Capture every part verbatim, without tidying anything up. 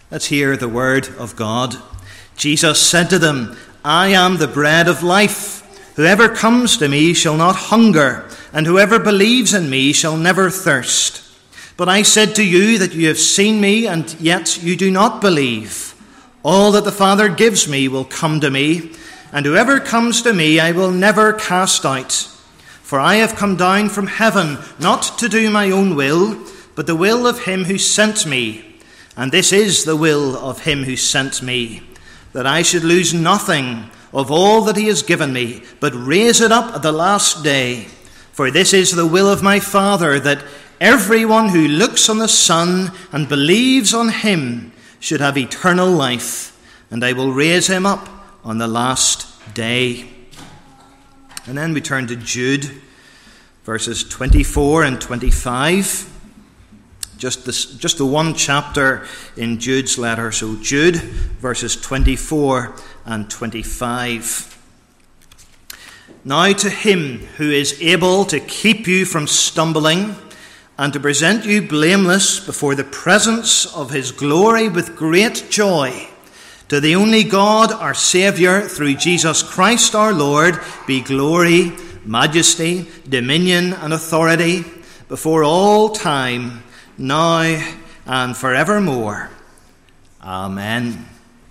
Let's hear the word of God. Jesus said to them, I am the bread of life. Whoever comes to me shall not hunger, and whoever believes in me shall never thirst. But I said to you that you have seen me, and yet you do not believe. All that the Father gives me will come to me, and whoever comes to me I will never cast out. For I have come down from heaven, not to do my own will, but the will of him who sent me. And this is the will of him who sent me, that I should lose nothing of all that he has given me, but raise it up at the last day. For this is the will of my Father, that everyone who looks on the Son and believes on him should have eternal life, and I will raise him up on the last day. And then we turn to Jude, verses twenty-four and twenty-five. Just this, just the one chapter in Jude's letter. So Jude, verses twenty-four and twenty-five. Now to him who is able to keep you from stumbling and to present you blameless before the presence of his glory with great joy, to the only God, our Saviour, through Jesus Christ our Lord, be glory, majesty, dominion, and authority before all time, now and forevermore. Amen.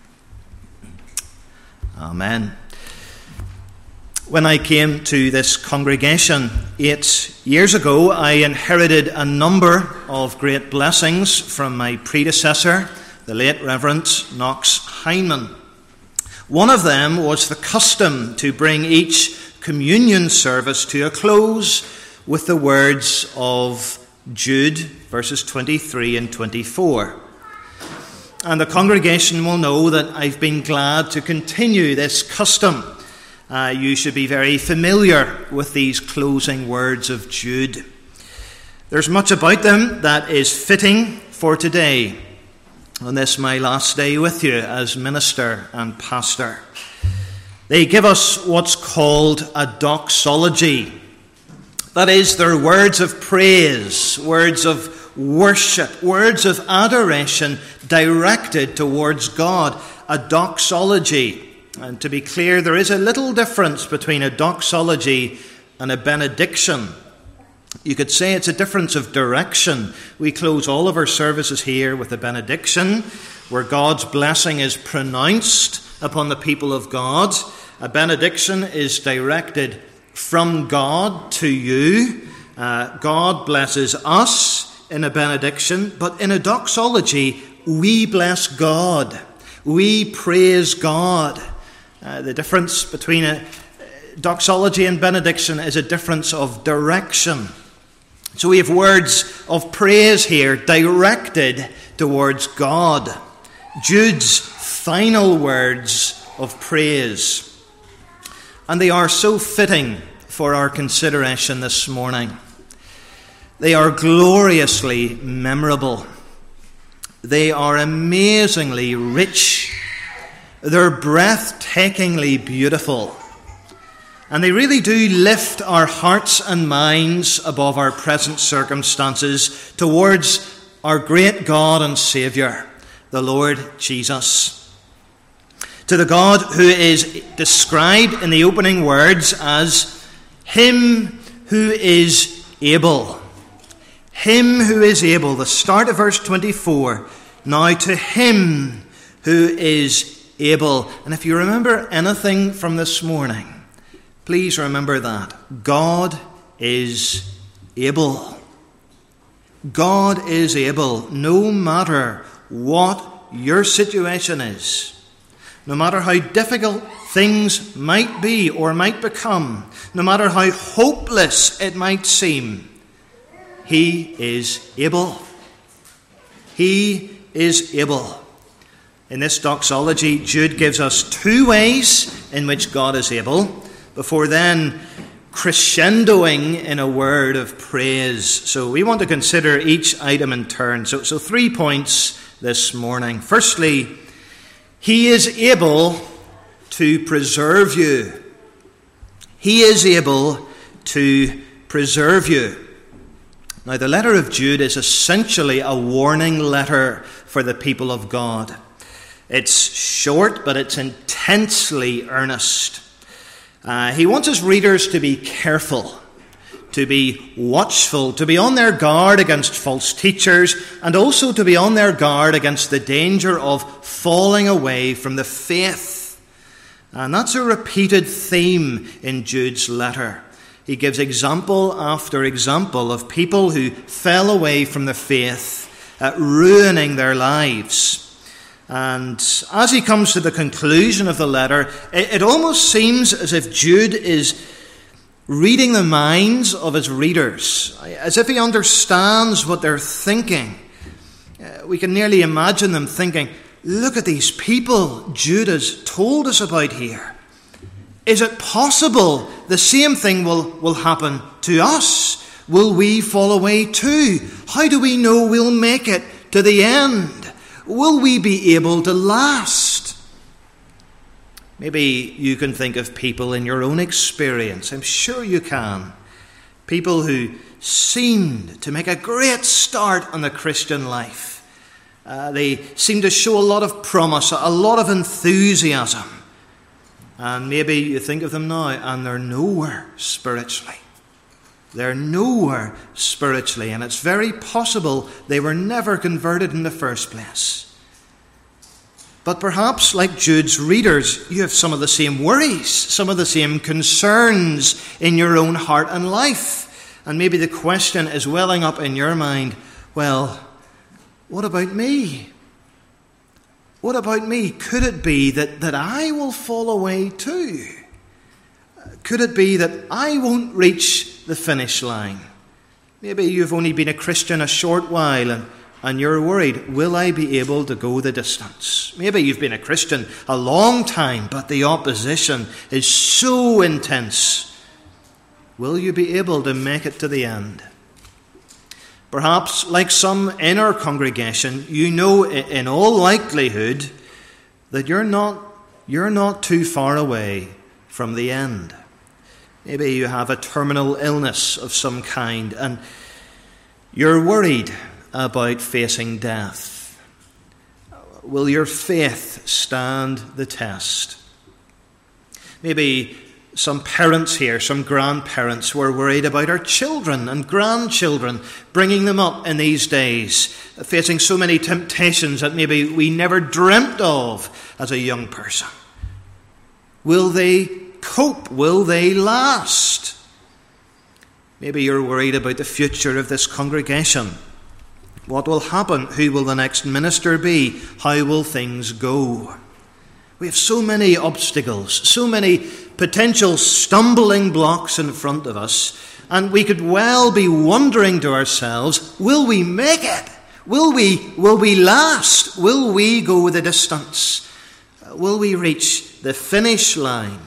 Amen. When I came to this congregation eight years ago, I inherited a number of great blessings from my predecessor, the late Reverend Knox Heineman. One of them was the custom to bring each communion service to a close with the words of Jude, verses twenty-three and twenty-four. And the congregation will know that I've been glad to continue this custom. Uh, you should be very familiar with these closing words of Jude. There's much about them that is fitting for today, on this my last day with you as minister and pastor. They give us what's called a doxology. That is, they're words of praise, words of worship, words of adoration directed towards God. A doxology. And to be clear, there is a little difference between a doxology and a benediction. You could say it's a difference of direction. We close all of our services here with a benediction, where God's blessing is pronounced upon the people of God. A benediction is directed from God to you. Uh, God blesses us in a benediction, but in a doxology, we bless God. We praise God. Uh, the difference between a doxology and benediction is a difference of direction. So we have words of praise here directed towards God. Jude's final words of praise. And they are so fitting for our consideration this morning. They are gloriously memorable. They are amazingly rich. They're breathtakingly beautiful. And they really do lift our hearts and minds above our present circumstances towards our great God and Saviour, the Lord Jesus. To the God who is described in the opening words as Him who is able. Him who is able. The start of verse twenty-four. Now to Him who is able. And if you remember anything from this morning, please remember that. God is able. God is able, no matter what your situation is. No matter how difficult things might be or might become, no matter how hopeless it might seem, He is able. He is able. In this doxology, Jude gives us two ways in which God is able, before then crescendoing in a word of praise. So we want to consider each item in turn. So, so three points this morning. Firstly, He is able to preserve you. He is able to preserve you. Now, the letter of Jude is essentially a warning letter for the people of God. It's short, but it's intensely earnest. Uh, he wants his readers to be careful, to be watchful, to be on their guard against false teachers, and also to be on their guard against the danger of falling away from the faith. And that's a repeated theme in Jude's letter. He gives example after example of people who fell away from the faith, uh, ruining their lives. And as he comes to the conclusion of the letter, it, it almost seems as if Jude is reading the minds of his readers, as if he understands what they're thinking. Uh, we can nearly imagine them thinking, look at these people Jude has told us about here. Is it possible the same thing will, will happen to us? Will we fall away too? How do we know we'll make it to the end? Will we be able to last? Maybe you can think of people in your own experience. I'm sure you can. People who seemed to make a great start on the Christian life. Uh, they seem to show a lot of promise, a lot of enthusiasm. And maybe you think of them now and they're nowhere spiritually. They're nowhere spiritually, and it's very possible they were never converted in the first place. But perhaps, like Jude's readers, you have some of the same worries, some of the same concerns in your own heart and life. And maybe the question is welling up in your mind, well, what about me? What about me? Could it be that, that I will fall away too? Could it be that I won't reach the finish line? Maybe you've only been a Christian a short while and, and you're worried, will I be able to go the distance? Maybe you've been a Christian a long time, but the opposition is so intense. Will you be able to make it to the end? Perhaps, like some in our congregation, you know in all likelihood that you're not, you're not too far away from the end. Maybe you have a terminal illness of some kind and you're worried about facing death. Will your faith stand the test? Maybe some parents here, some grandparents, were worried about our children and grandchildren, bringing them up in these days, facing so many temptations that maybe we never dreamt of as a young person. Will they cope? Will they last? Maybe you're worried about the future of this congregation. What will happen? Who will the next minister be? How will things go? We have so many obstacles, so many potential stumbling blocks in front of us, and we could well be wondering to ourselves, will we make it? Will we, will we last? Will we go the distance? Will we reach the finish line?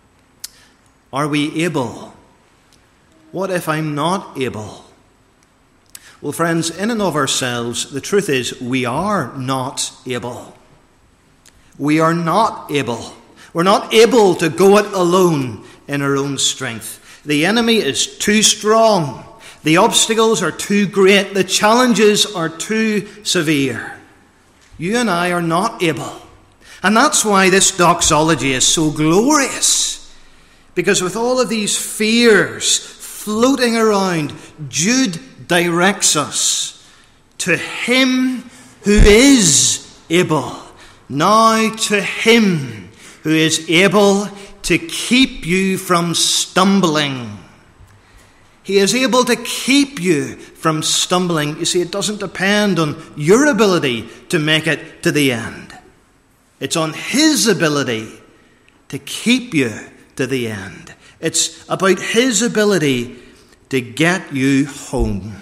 Are we able? What if I'm not able? Well, friends, in and of ourselves, the truth is we are not able. We are not able. We're not able to go it alone in our own strength. The enemy is too strong. The obstacles are too great. The challenges are too severe. You and I are not able. And that's why this doxology is so glorious. Because with all of these fears floating around, Jude directs us to Him who is able. Now to Him who is able to keep you from stumbling. He is able to keep you from stumbling. You see, it doesn't depend on your ability to make it to the end. It's on His ability to keep you to the end. It's about His ability to get you home.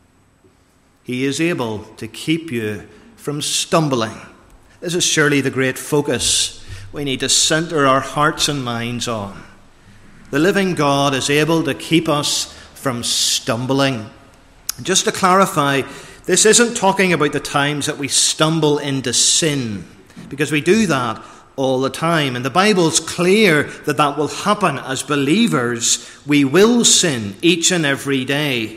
He is able to keep you from stumbling. This is surely the great focus we need to center our hearts and minds on. The living God is able to keep us from stumbling. Just to clarify, this isn't talking about the times that we stumble into sin, because we do that all the time. And the Bible's clear that that will happen as believers. We will sin each and every day.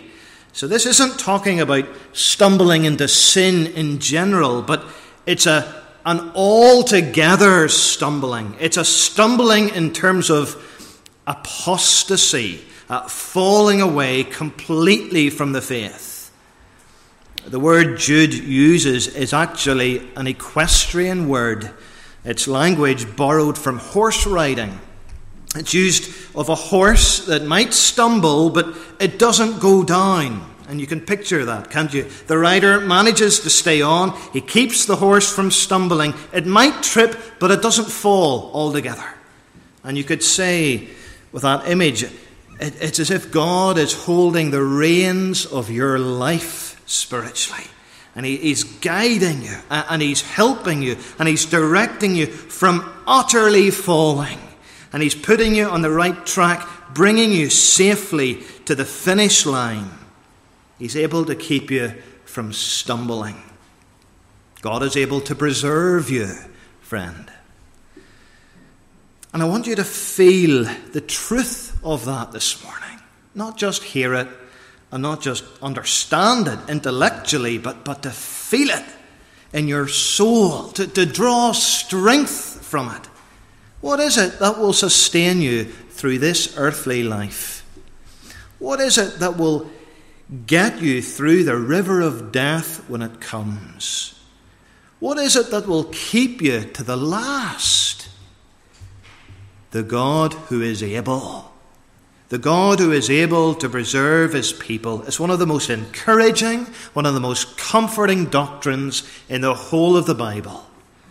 So this isn't talking about stumbling into sin in general, but it's a an altogether stumbling. It's a stumbling in terms of apostasy, uh, falling away completely from the faith. The word Jude uses is actually an equestrian word. It's language borrowed from horse riding. It's used of a horse that might stumble, but it doesn't go down. And you can picture that, can't you? The rider manages to stay on. He keeps the horse from stumbling. It might trip, but it doesn't fall altogether. And you could say, with that image, it, it's as if God is holding the reins of your life spiritually. And he, he's guiding you, and he's helping you, and he's directing you from utterly falling. And he's putting you on the right track, bringing you safely to the finish line. He's able to keep you from stumbling. God is able to preserve you, friend. And I want you to feel the truth of that this morning. Not just hear it and not just understand it intellectually, but, but to feel it in your soul, to, to draw strength from it. What is it that will sustain you through this earthly life? What is it that will get you through the river of death when it comes? What is it that will keep you to the last? The God who is able. The God who is able to preserve his people is one of the most encouraging, one of the most comforting doctrines in the whole of the Bible.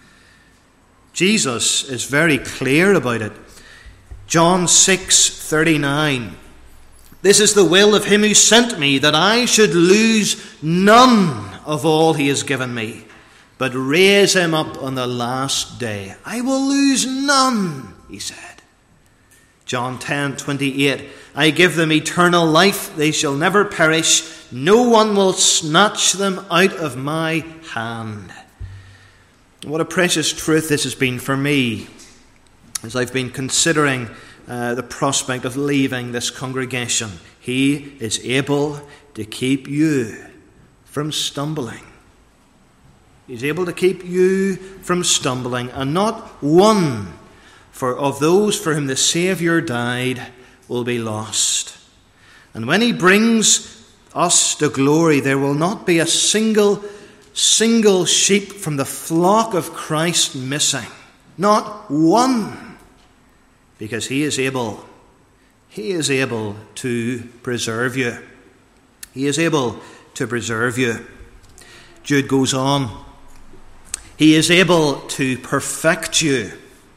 Jesus is very clear about it. John six thirty-nine. This is the will of him who sent me, that I should lose none of all he has given me, but raise him up on the last day. I will lose none, he said. John ten twenty-eight. I give them eternal life. They shall never perish. No one will snatch them out of my hand. What a precious truth this has been for me as I've been considering uh, the prospect of leaving this congregation. He is able to keep you from stumbling. He's able to keep you from stumbling, and not one for of those for whom the Saviour died will be lost. And when he brings us to glory, there will not be a single single sheep from the flock of Christ missing. Not one. Because he is able. He is able to preserve you. He is able to preserve you. Jude goes on. He is able to perfect you.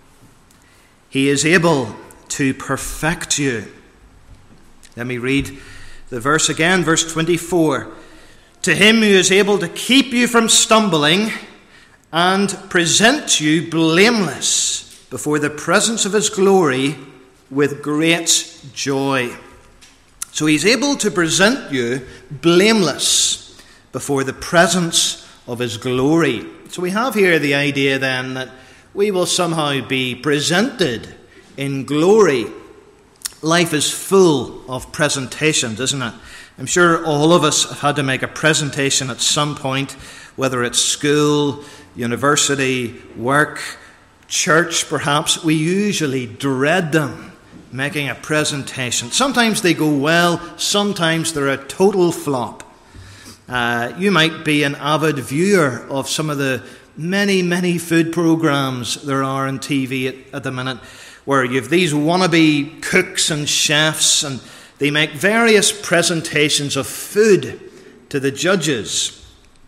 He is able to perfect you. Let me read the verse again, verse twenty-four. To him who is able to keep you from stumbling and present you blameless before the presence of his glory with great joy. So he's able to present you blameless before the presence of his glory. So we have here the idea then that we will somehow be presented in glory. Life is full of presentations, isn't it? I'm sure all of us have had to make a presentation at some point, whether it's school, university, work, church perhaps. We usually dread them, making a presentation. Sometimes they go well, sometimes they're a total flop. Uh, you might be an avid viewer of some of the many, many food programs there are on T V at, at the minute, where you've these wannabe cooks and chefs, and they make various presentations of food to the judges.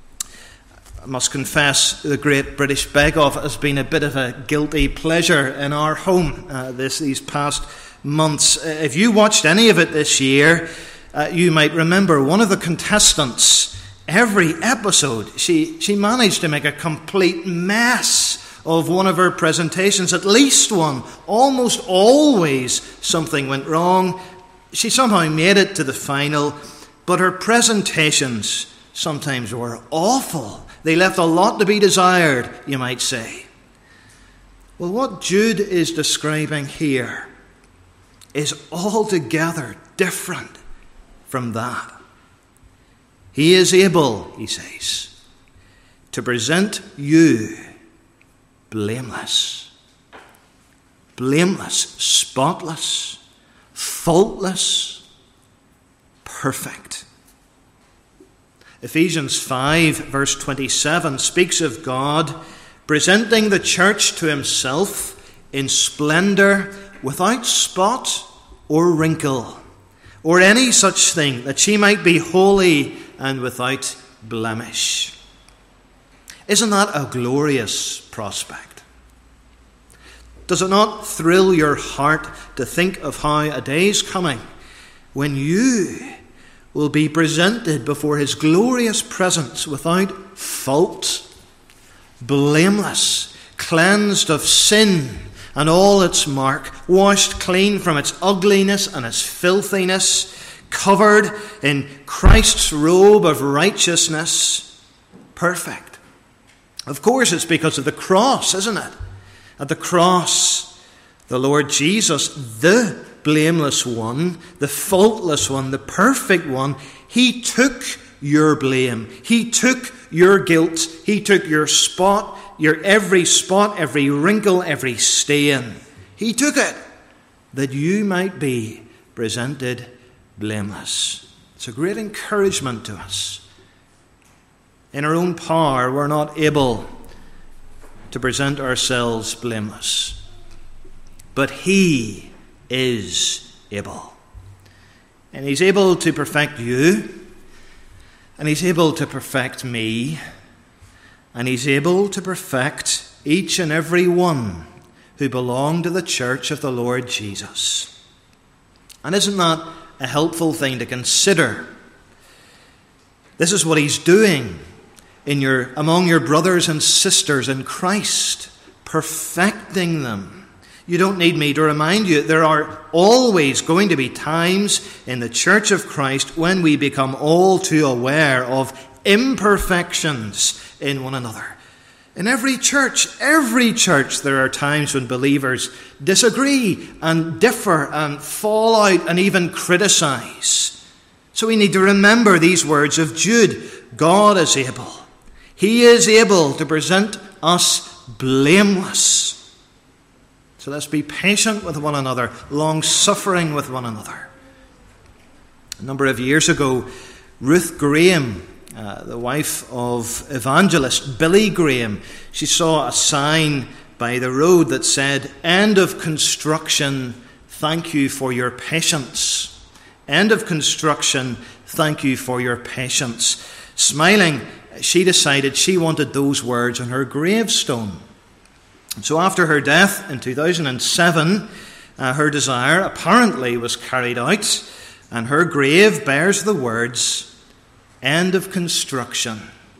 I must confess, the Great British Bake Off has been a bit of a guilty pleasure in our home uh, this these past months. Uh, if you watched any of it this year, uh, you might remember one of the contestants, every episode, she, she managed to make a complete mess of one of her presentations. At least one. Almost always something went wrong. She somehow made it to the final, but her presentations sometimes were awful. They left a lot to be desired, you might say. Well, what Jude is describing here is altogether different from that. He is able, he says, to present you blameless. Blameless, spotless, faultless, perfect. Ephesians five, verse twenty-seven, speaks of God presenting the church to himself in splendour, without spot or wrinkle, or any such thing, that she might be holy and without blemish. Isn't that a glorious prospect? Does it not thrill your heart to think of how a day is coming when you will be presented before his glorious presence without fault, blameless, cleansed of sin and all its mark, washed clean from its ugliness and its filthiness, covered in Christ's robe of righteousness, perfect? Of course, it's because of the cross, isn't it? At the cross, the Lord Jesus, the blameless one, the faultless one, the perfect one, he took your blame. He took your guilt. He took your spot, your every spot, every wrinkle, every stain. He took it that you might be presented blameless. It's a great encouragement to us. In our own power, we're not able to present ourselves blameless. But he is able. And he's able to perfect you. And he's able to perfect me. And he's able to perfect each and every one who belong to the church of the Lord Jesus. And isn't that a helpful thing to consider? This is what he's doing in your among your brothers and sisters in Christ, perfecting them. You don't need me to remind you, there are always going to be times in the church of Christ when we become all too aware of imperfections in one another. In every church, every church, there are times when believers disagree and differ and fall out and even criticize. So we need to remember these words of Jude. God is able. He is able to present us blameless. So let's be patient with one another, long-suffering with one another. A number of years ago, Ruth Graham, uh, the wife of evangelist Billy Graham, she saw a sign by the road that said, "End of construction, thank you for your patience." End of construction, thank you for your patience. Smiling, she decided she wanted those words on her gravestone. So after her death in two thousand seven, uh, her desire apparently was carried out, and her grave bears the words, "End of construction.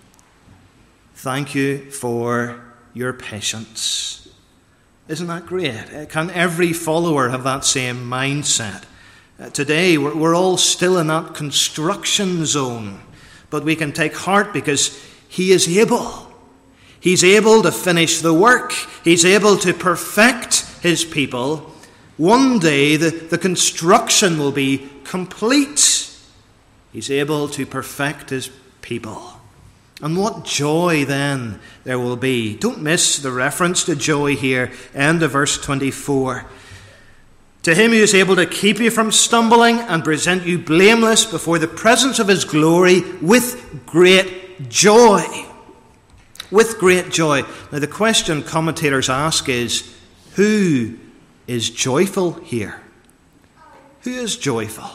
Thank you for your patience." Isn't that great? Can every follower have that same mindset? Uh, today, we're, we're all still in that construction zone, but we can take heart because he is able. He's able to finish the work. He's able to perfect his people. One day the, the construction will be complete. He's able to perfect his people. And what joy then there will be. Don't miss the reference to joy here, end of verse twenty-four. To him who is able to keep you from stumbling and present you blameless before the presence of his glory with great joy. With great joy. Now the question commentators ask is, who is joyful here? Who is joyful?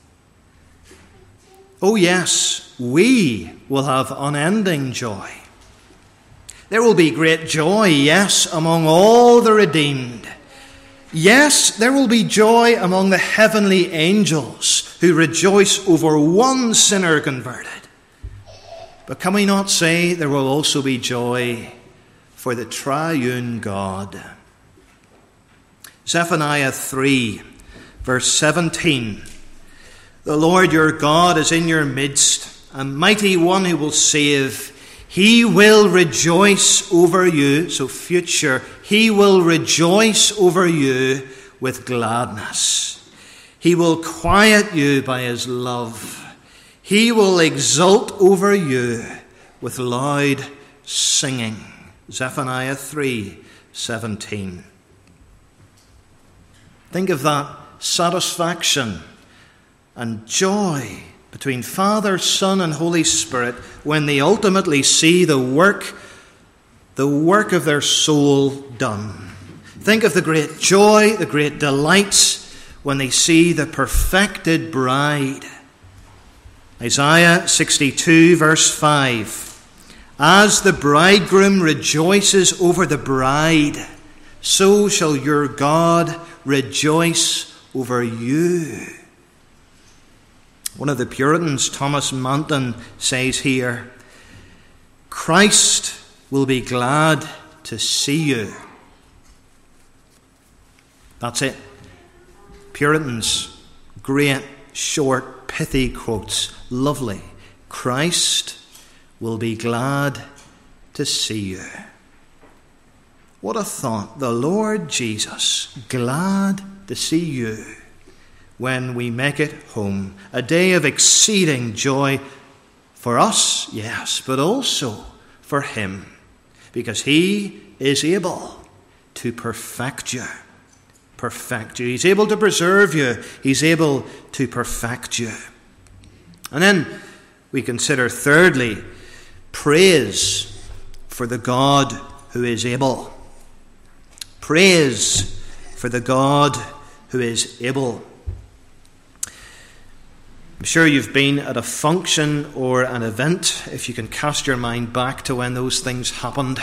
Oh yes, we will have unending joy. There will be great joy, yes, among all the redeemed. Yes, there will be joy among the heavenly angels who rejoice over one sinner converted. But can we not say there will also be joy for the triune God? Zephaniah three, verse seventeen. The Lord your God is in your midst, a mighty one who will save. He will rejoice over you, so future, he will rejoice over you with gladness. He will quiet you by his love. He will exult over you with loud singing. Zephaniah three seventeen. Think of that satisfaction and joy between Father, Son, and Holy Spirit when they ultimately see the work, the work of their soul done. Think of the great joy, the great delights when they see the perfected bride. Isaiah sixty-two, verse five. As the bridegroom rejoices over the bride, so shall your God rejoice over you. One of the Puritans, Thomas Manton, says here, Christ will be glad to see you. That's it. Puritans, great, short, pithy quotes. Lovely. Christ will be glad to see you. What a thought. The Lord Jesus, glad to see you when we make it home. A day of exceeding joy for us, yes, but also for him, because he is able to perfect you. Perfect you. He's able to preserve you. He's able to perfect you. And then we consider, thirdly, praise for the God who is able. Praise for the God who is able. I'm sure you've been at a function or an event, if you can cast your mind back to when those things happened,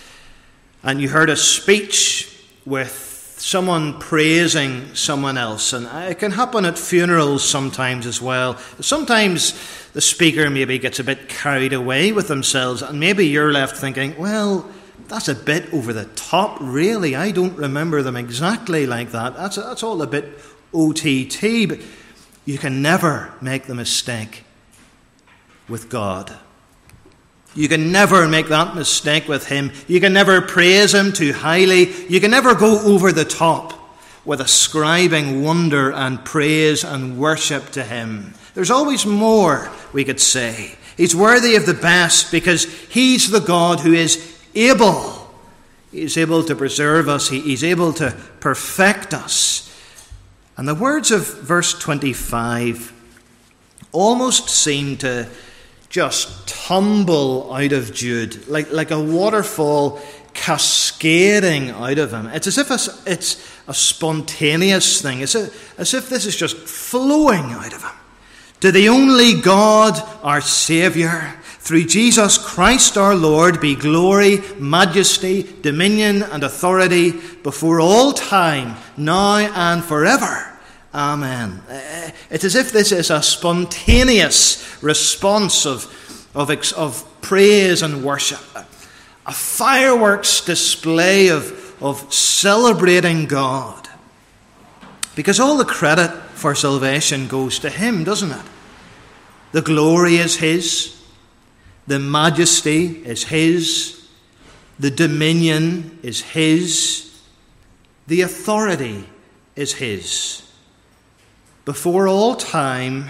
and you heard a speech with someone praising someone else. And it can happen at funerals sometimes as well. Sometimes the speaker maybe gets a bit carried away with themselves, and maybe you're left thinking, well, that's a bit over the top, really. I don't remember them exactly like that. That's, that's all a bit O T T. But you can never make the mistake with God. You can never make that mistake with him. You can never praise him too highly. You can never go over the top with ascribing wonder and praise and worship to him. There's always more, we could say. He's worthy of the best because he's the God who is able. He's able to preserve us. He's able to perfect us. And the words of verse twenty-five almost seem to just tumble out of Jude, like, like a waterfall cascading out of him. It's as if it's, it's a spontaneous thing. It's a, as if this is just flowing out of him. To the only God, our Saviour, through Jesus Christ our Lord, be glory, majesty, dominion, and authority before all time, now and forever. Amen. It's as if this is a spontaneous response of, of, of praise and worship. A fireworks display of, of celebrating God. Because all the credit for salvation goes to him, doesn't it? The glory is his. The majesty is his. The dominion is his. The authority is his. Before all time,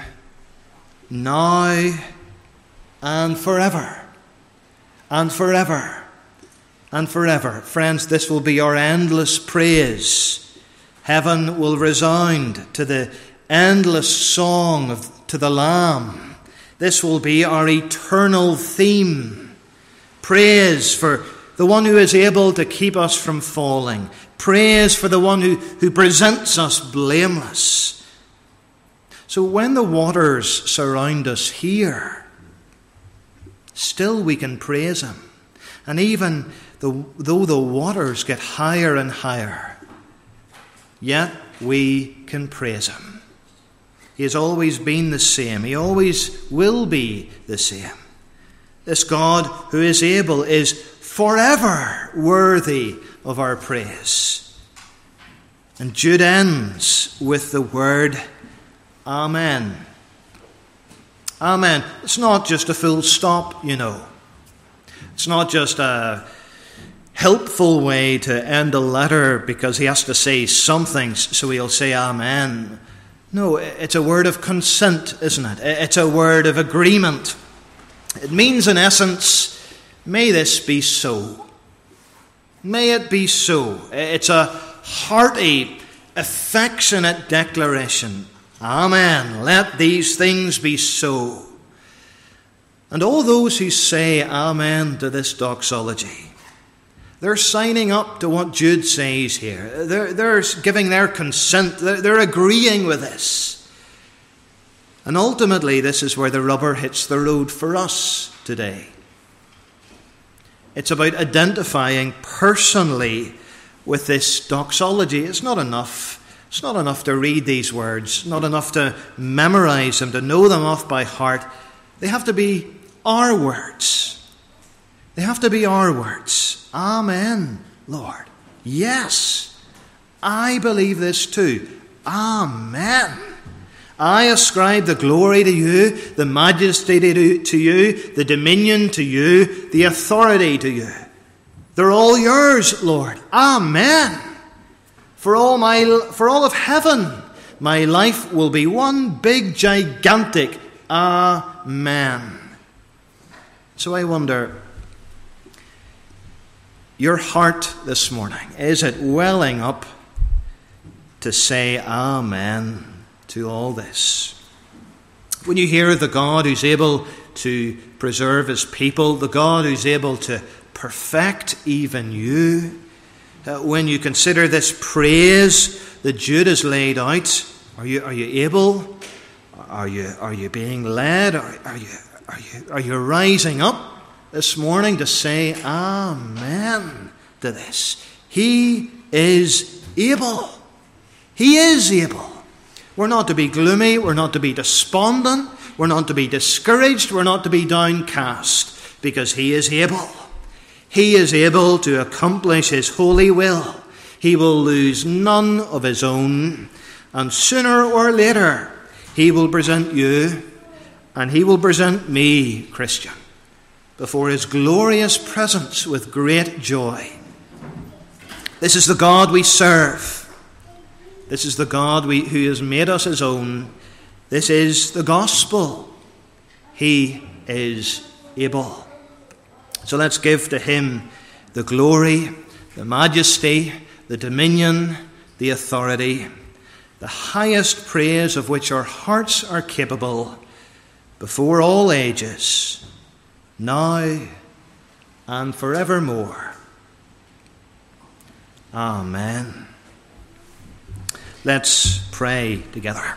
now and forever, and forever, and forever. Friends, this will be our endless praise. Heaven will resound to the endless song of, to the Lamb. This will be our eternal theme. Praise for the one who is able to keep us from falling. Praise for the one who, who presents us blameless. So when the waters surround us here, still we can praise him. And even the, though the waters get higher and higher, yet we can praise him. He has always been the same. He always will be the same. This God who is able is forever worthy of our praise. And Jude ends with the word Amen. Amen. It's not just a full stop, you know. It's not just a helpful way to end a letter because he has to say something, so he'll say Amen. No, it's a word of consent, isn't it? It's a word of agreement. It means, in essence, may this be so. May it be so. It's a hearty, affectionate declaration. Amen. Let these things be so. And all those who say amen to this doxology, they're signing up to what Jude says here. They're, they're giving their consent. They're, they're agreeing with this. And ultimately, this is where the rubber hits the road for us today. It's about identifying personally with this doxology. It's not enough. It's not enough to read these words, not enough to memorize them, to know them off by heart. They have to be our words. They have to be our words. Amen, Lord. Yes, I believe this too. Amen. I ascribe the glory to you, the majesty to you, the dominion to you, the authority to you. They're all yours, Lord. Amen. For all my, for all of heaven, my life will be one big, gigantic amen. So I wonder, your heart this morning, is it welling up to say amen to all this? When you hear the God who's able to preserve his people, the God who's able to perfect even you, uh, when you consider this praise that Jude has laid out, are you are you able? Are you are you being led? Are, are you are you are you rising up this morning to say amen to this? He is able. He is able. We're not to be gloomy. We're not to be despondent. We're not to be discouraged. We're not to be downcast, because he is able. He is able to accomplish his holy will. He will lose none of his own. And sooner or later, he will present you and he will present me, Christian, before his glorious presence with great joy. This is the God we serve. This is the God we, who has made us his own. This is the gospel. He is able. So let's give to him the glory, the majesty, the dominion, the authority, the highest praise of which our hearts are capable before all ages, now and forevermore. Amen. Let's pray together.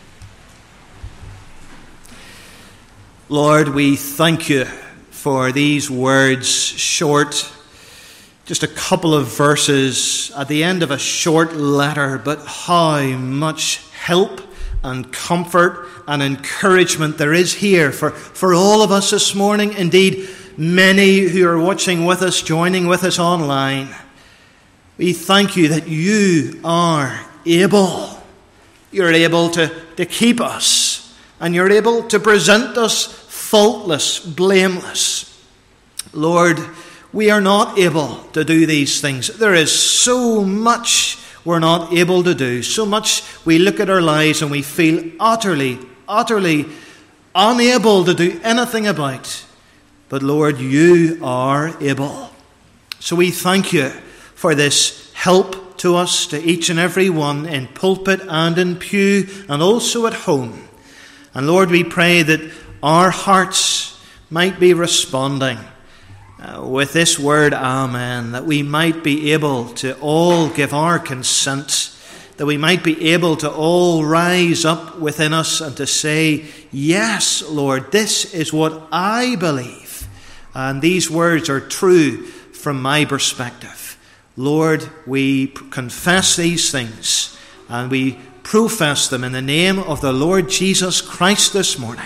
Lord, we thank you for these words, short, just a couple of verses at the end of a short letter, but how much help and comfort and encouragement there is here for, for all of us this morning. Indeed, many who are watching with us, joining with us online. We thank you that you are able. You're able to, to keep us, and you're able to present us faultless, blameless. Lord, we are not able to do these things. There is so much we're not able to do. So much we look at our lives and we feel utterly, utterly unable to do anything about. But Lord, you are able. So we thank you for this help to us, to each and every one in pulpit and in pew and also at home. And Lord, we pray that our hearts might be responding uh, with this word, amen, that we might be able to all give our consent, that we might be able to all rise up within us and to say, yes, Lord, this is what I believe. And these words are true from my perspective. Lord, we confess these things and we profess them in the name of the Lord Jesus Christ this morning.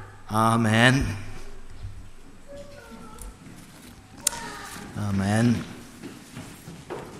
Amen. Amen.